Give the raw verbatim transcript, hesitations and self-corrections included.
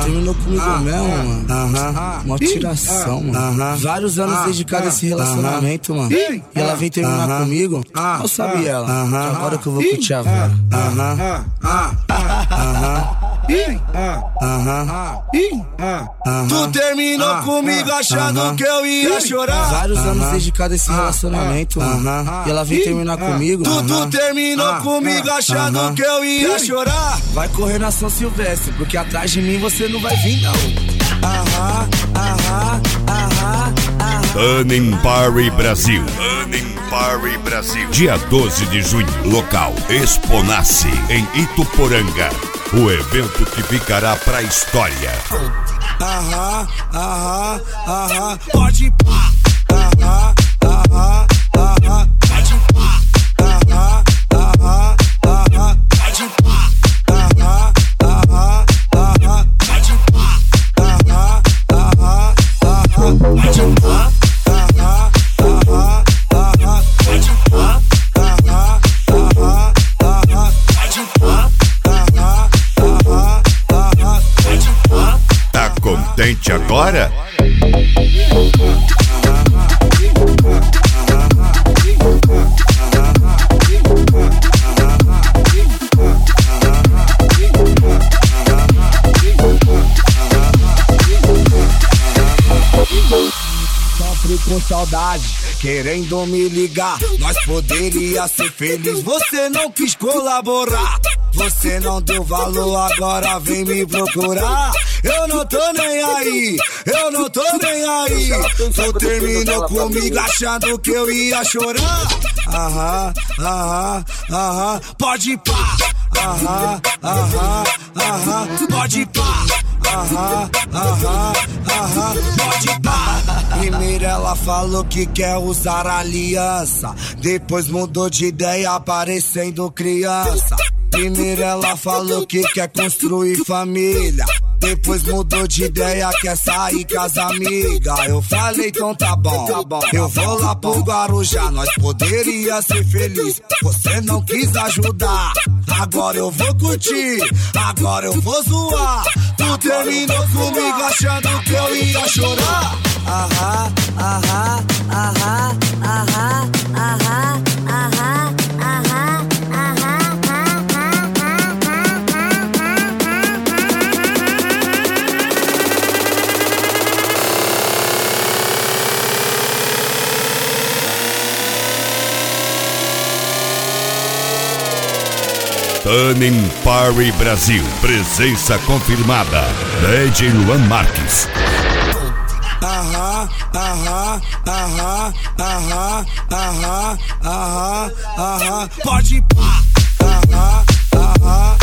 terminou comigo mesmo, mano. Uma tiração, mano. Vários anos dedicado a esse relacionamento, mano. E ela vem terminar comigo, mal sabe ela. Agora que eu vou curtir a vela. Tu terminou comigo achando que eu ia chorar. Vários anos dedicado a esse relacionamento, mano. E ela vem terminar comigo. Tu, tu terminou comigo achando que eu ia chorar. Vai correr na São Silvestre, porque atrás de mim você não vai vir, não. Aham, aham, aham, aham. Turning Party Brasil. Turning Party Brasil. Dia doze de junho. Local Exponace, em Ituporanga. O evento que ficará pra história. Aham, aham, aham. Pode pá. Aham, aham, aham. Pode pá. Aham, aham, aham. Pode pá. Aham, aham, aham. Pode pá. Aham, aham, aham. Pode pá. Aham, aham, aham. Pode pá. Aham, aham, aham. Pode pá. Aham, aham, aham. Pode pá. Tá contente agora? Sofre com saudade, querendo me ligar. Nós poderia ser feliz, você não quis colaborar. Você não deu valor, agora vem me procurar. Eu não tô nem aí, eu não tô nem aí. Tu terminou comigo achando que eu ia chorar. Aham, aham, aham. Pode pá. Aham, aham, aham. Pode pá. Aham, aham, aham. Pode pá. Primeiro ela falou que quer usar aliança, depois mudou de ideia parecendo criança. Primeiro ela falou que quer construir família, depois mudou de ideia, quer sair com as amigas. Eu falei, então tá bom, tá bom, eu vou lá pro Guarujá. Nós poderia ser feliz, você não quis ajudar. Agora eu vou curtir, agora eu vou zoar. Tu terminou comigo achando que eu ia chorar. Aham, aham, aham, aham, aham, aham, aham, aham. Turning Party Brasil. Presença confirmada. D J Luan Marques. Aham, aham, aham, aham, aham, aham, aham. Pode pá. Aham, aham.